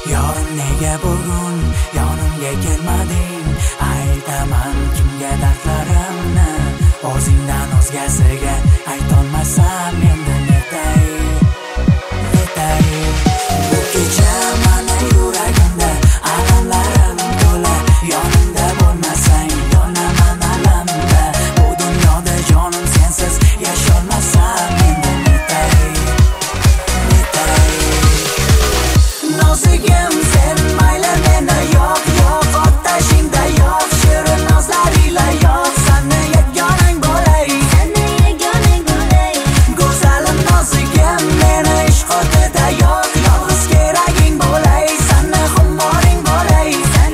Yorim nega bugun yonimga kelmading? Aytaman kimga dardlarimni, o'zingdan o'zgasiga aytolmasam endi netay. Bu kecha mani yuragimda alamlarim to'la, yonimda bo'lmasang yonaman alamda. Bu dunyoda jonim sensiz yasholmasam endi netay. Nozigim sen mayli meni yo'q otashingda yo'q, shirin nozlaringla yo'q, seni yagonang bo'lay, go'zalim nozigim meni ishq o'tida yo'q, yolg'iz keraging bo'lay, seni xumoring bo'lay.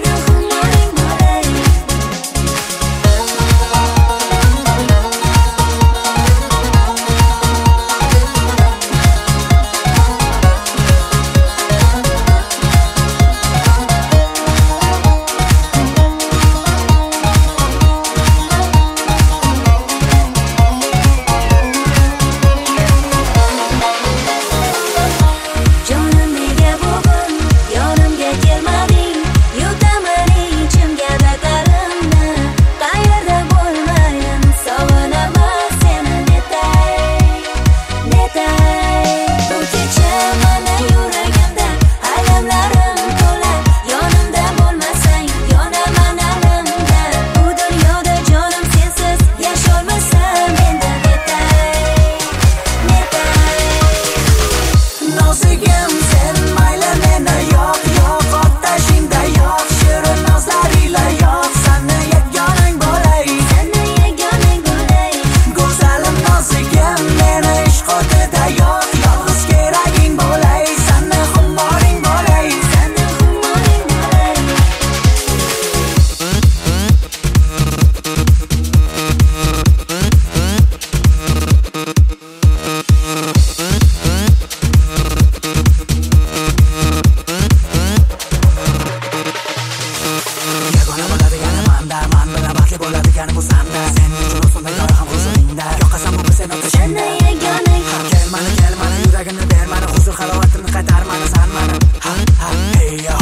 Nozigim sen mayli meni yo'q otashingda yo'q, shirin nozlaringla yo'q, seni yagonang bo'lay, go'zalim nozigim meni ishq o'tida yo'q, yolg'iz keraging bo'lay, seni xumoring bo'lay. Yagona bo'ladigani manda, man bilan baxtli bo'ladigani bu sanda. Sen uchun o'zimda yora ham huzuringda, yo'qasam bu sen otashingda. Kel mani yuragimni ber, mani huzur halovatimni qaytar, mani san mani. Hey yo